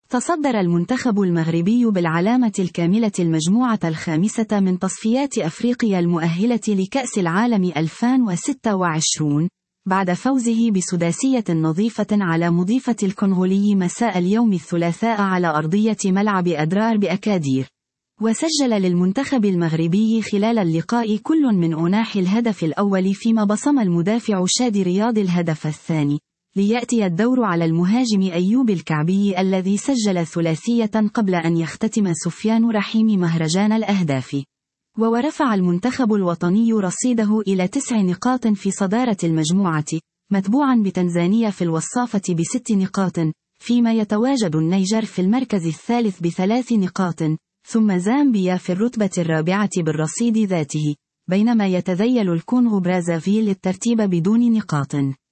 تصدر المنتخب المغربي بالعلامة الكاملة المجموعة الخامسة من تصفيات أفريقيا المؤهلة لكأس العالم 2026، بعد فوزه بسداسية نظيفة على مضيفة الكونغولي مساء اليوم الثلاثاء على أرضية ملعب أدرار بأكادير. وسجل للمنتخب المغربي خلال اللقاء كل من أناح الهدف الأول، فيما بصم المدافع شادي رياض الهدف الثاني، ليأتي الدور على المهاجم أيوب الكعبي الذي سجل ثلاثية قبل أن يختتم سفيان رحيم مهرجان الأهداف. ورفع المنتخب الوطني رصيده إلى 9 نقاط في صدارة المجموعة، متبوعا بتنزانيا في الوصافة ب6 نقاط، فيما يتواجد النيجر في المركز الثالث ب3 نقاط، ثم زامبيا في الرتبة الرابعة بالرصيد ذاته، بينما يتذيل الكونغو برازافيل الترتيب بدون نقاط.